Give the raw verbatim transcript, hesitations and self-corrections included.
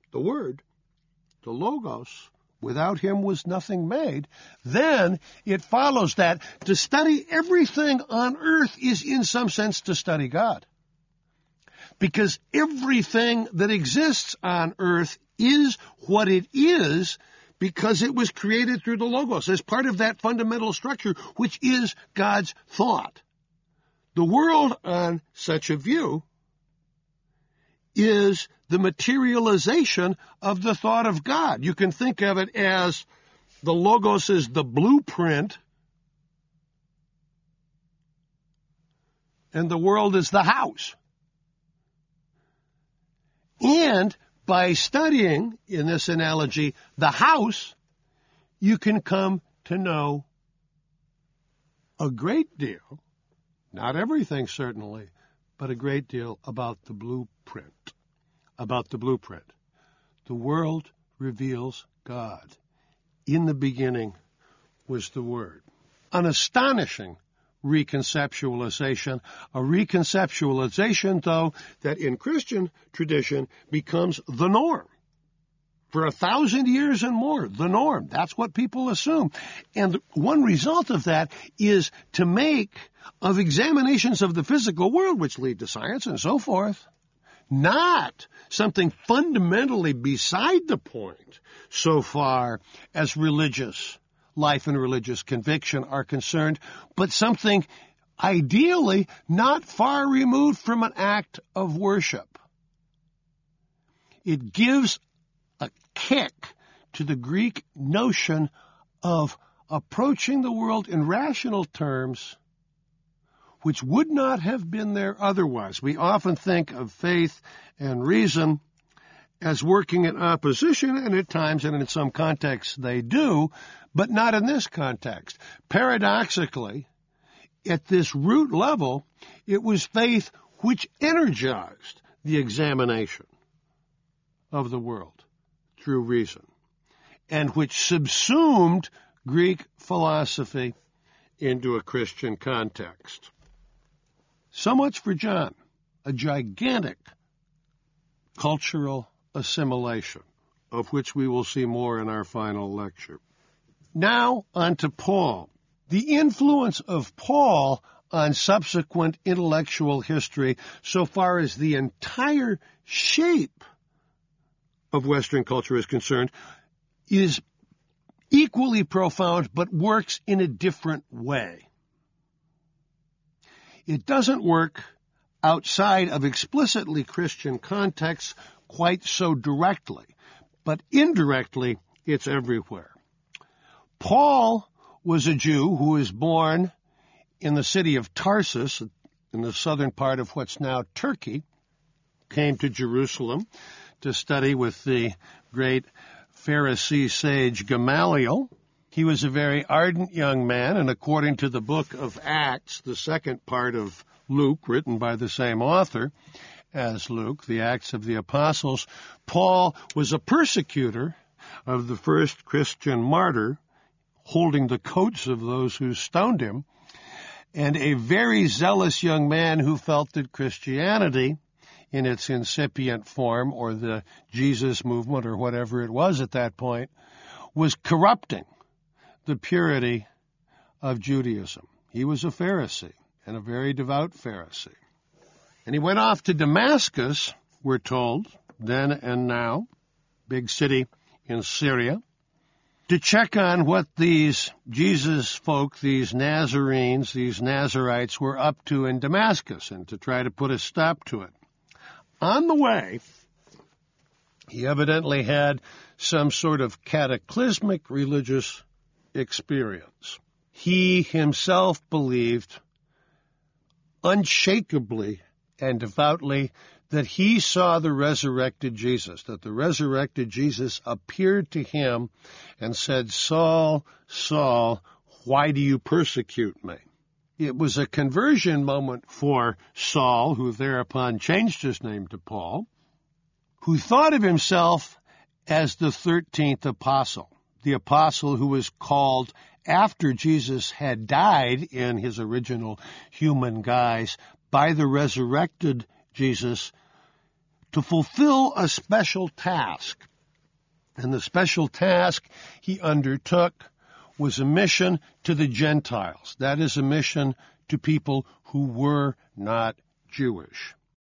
the Word, the Logos, without him was nothing made, then it follows that to study everything on earth is in some sense to study God. Because everything that exists on earth is what it is because it was created through the Logos as part of that fundamental structure, which is God's thought. The world on such a view is the materialization of the thought of God. You can think of it as the Logos is the blueprint and the world is the house. And by studying, in this analogy, the house, you can come to know a great deal, not everything certainly, but a great deal about the blueprint. About the blueprint. The world reveals God. In the beginning was the Word. An astonishing reconceptualization, a reconceptualization, though, that in Christian tradition becomes the norm. For a thousand years and more, the norm. That's what people assume. And one result of that is to make of examinations of the physical world, which lead to science and so forth, not something fundamentally beside the point so far as religious life and religious conviction are concerned, but something ideally not far removed from an act of worship. It gives a kick to the Greek notion of approaching the world in rational terms, which would not have been there otherwise. We often think of faith and reason as working in opposition, and at times and in some contexts they do, but not in this context. Paradoxically, at this root level, it was faith which energized the examination of the world through reason, and which subsumed Greek philosophy into a Christian context. So much for John, a gigantic cultural assimilation, of which we will see more in our final lecture. Now on to Paul. The influence of Paul on subsequent intellectual history, so far as the entire shape of Western culture is concerned, is equally profound, but works in a different way. It doesn't work outside of explicitly Christian contexts quite so directly, but indirectly it's everywhere. Paul was a Jew who was born in the city of Tarsus, in the southern part of what's now Turkey, came to Jerusalem to study with the great Pharisee sage Gamaliel. He was a very ardent young man, and according to the book of Acts, the second part of Luke, written by the same author as Luke, the Acts of the Apostles, Paul was a persecutor of the first Christian martyr, holding the coats of those who stoned him, and a very zealous young man who felt that Christianity, in its incipient form, or the Jesus movement, or whatever it was at that point, was corrupting the purity of Judaism. He was a Pharisee, and a very devout Pharisee. And he went off to Damascus, we're told, then and now, big city in Syria, to check on what these Jesus folk, these Nazarenes, these Nazarites were up to in Damascus, and to try to put a stop to it. On the way, he evidently had some sort of cataclysmic religious experience. He himself believed unshakably and devoutly that he saw the resurrected Jesus, that the resurrected Jesus appeared to him and said, "Saul, Saul, why do you persecute me?" It was a conversion moment for Saul, who thereupon changed his name to Paul, who thought of himself as the thirteenth apostle, the apostle who was called after Jesus had died in his original human guise by the resurrected Jesus to fulfill a special task. And the special task he undertook was a mission to the Gentiles. That is, a mission to people who were not Jewish.